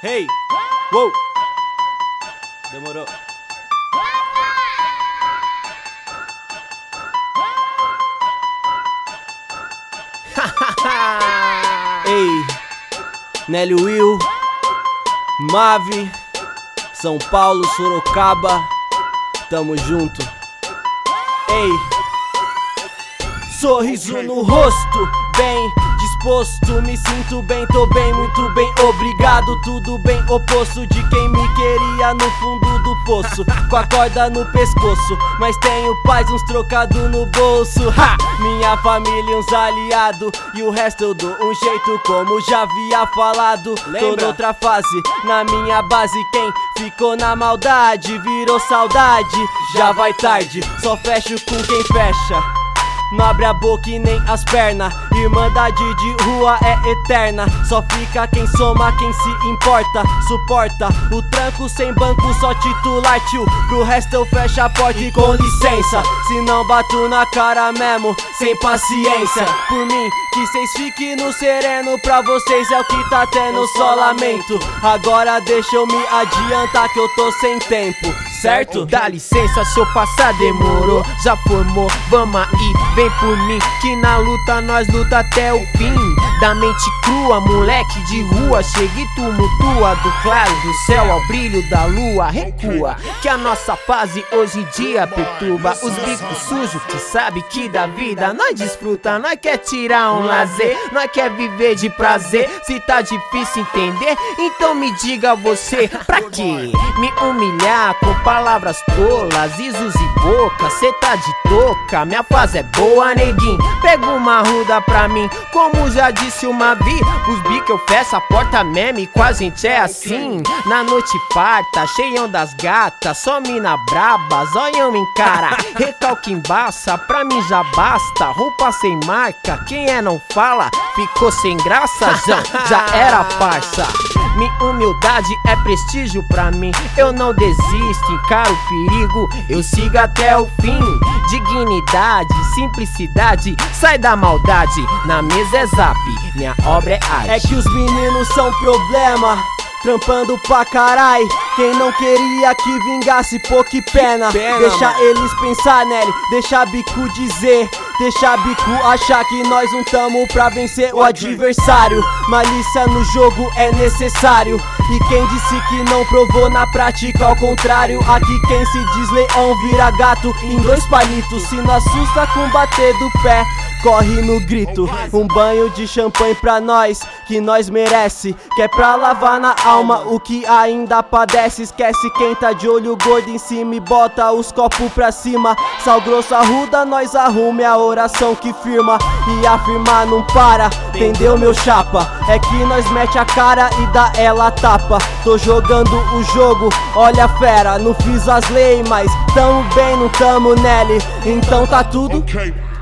Hey, uou, demorou. Ei, Nelly Will, Mave, São Paulo, Sorocaba, tamo junto. Ei, sorriso no rosto, bem disposto, me sinto bem, tô bem, muito bem, obrigado. Tudo bem, oposto de quem me queria no fundo do poço, com a corda no pescoço, mas tenho paz, uns trocado no bolso. Ha! Minha família, uns aliados, e o resto eu dou um jeito, como já havia falado. Tô noutra fase, na minha base, quem ficou na maldade virou saudade. Já vai tarde, só fecho com quem fecha, não abre a boca e nem as pernas. Irmandade de rua é eterna, só fica quem soma, quem se importa. Suporta o tranco sem banco, só titular, tio. Pro resto eu fecho a porta e com licença, se não bato na cara mesmo, sem paciência. Por mim, que cês fiquem no sereno, pra vocês é o que tá tendo, só lamento. Agora deixa eu me adiantar que eu tô sem tempo, certo? Dá licença se eu passar, demorou, já formou, vamos aí, vem por mim, que na luta nós luta até o fim. Da mente crua, moleque de rua, chega e tumultua, do claro do céu ao brilho da lua. Recua, que a nossa fase hoje em dia perturba os bicos sujos, que sabe que da vida nós desfruta, nós quer tirar um lazer, nós quer viver de prazer. Se tá difícil entender, então me diga você, pra quê me humilhar com palavras tolas, isos e boca? Cê tá de touca, minha fase é boa, neguinho, pega uma ruda pra mim, como já disse o Mavi, os bico eu fecho a porta mesmo e com a gente é assim. Na noite farta, cheião das gatas, só mina braba, zóião em cara, recalque embaça, pra mim já basta. Roupa sem marca, quem é não fala, ficou sem graça, já era parça. Minha humildade é prestígio pra mim, eu não desisto, encaro o perigo, eu sigo até o fim. Dignidade, simplicidade, sai da maldade, na mesa é zap, minha obra é arte. É que os meninos são problema, trampando pra carai. Quem não queria que vingasse, pô, que pena. Deixa mano eles pensar, Nelly, deixa bico dizer, deixa bico achar que nós não tamo pra vencer o adversário. Malícia no jogo é necessário, e quem disse que não provou na prática ao contrário. Aqui quem se diz leão vira gato em dois palitos, se não assusta com bater do pé, corre no grito. Um banho de champanhe pra nós, que nós merece, que é pra lavar na alma o que ainda padece. Esquece quem tá de olho gordo em cima e bota os copos pra cima. Sal grosso arruda, nós arrume a oração que firma, e afirmar não para, entendeu meu chapa? É que nós mete a cara e dá ela tapa. Tô jogando o jogo, olha fera, não fiz as leis, mas tamo bem, não tamo Nelly, então tá tudo